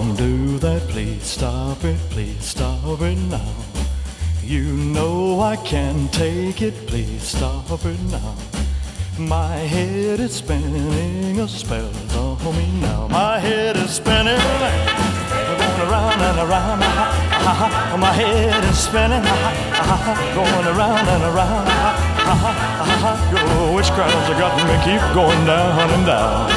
don't do that, please stop it now. You know I can't take it, please stop it now. My head is spinning, a spell on me now. My head is spinning, going around and around. My head is spinning, going around and around. Your witchcraft has got me keep going down and down.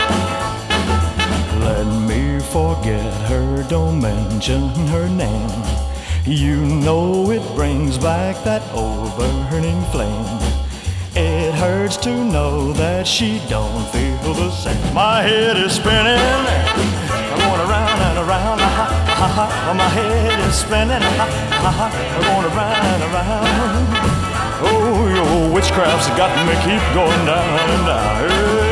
Let me forget her, don't mention her name. You know it brings back that old burning flame. It hurts to know that she don't feel the same. My head is spinning, I'm going around and around. My head is spinning, I'm going around and around. Oh, your witchcraft's got me keep going down and down.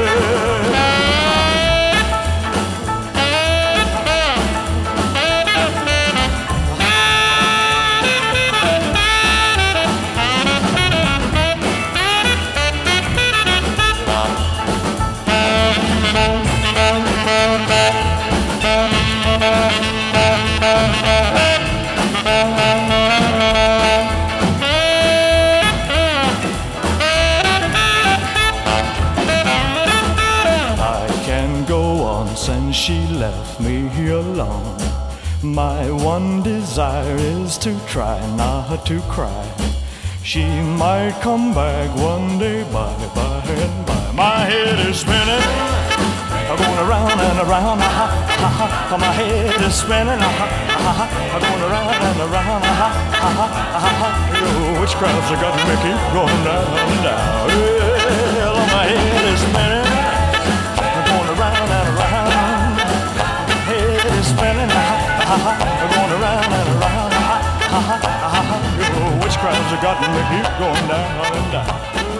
Since she left me alone, my one desire is to try not to cry. She might come back one day, by and by. My head is spinning, going around and around. My head is spinning, going around and around. Your witchcraft's got me keep going down and down. Well, my head is spinning, going around and around. Spinning, going around and around. Your witchcraft's got me keep going down and down.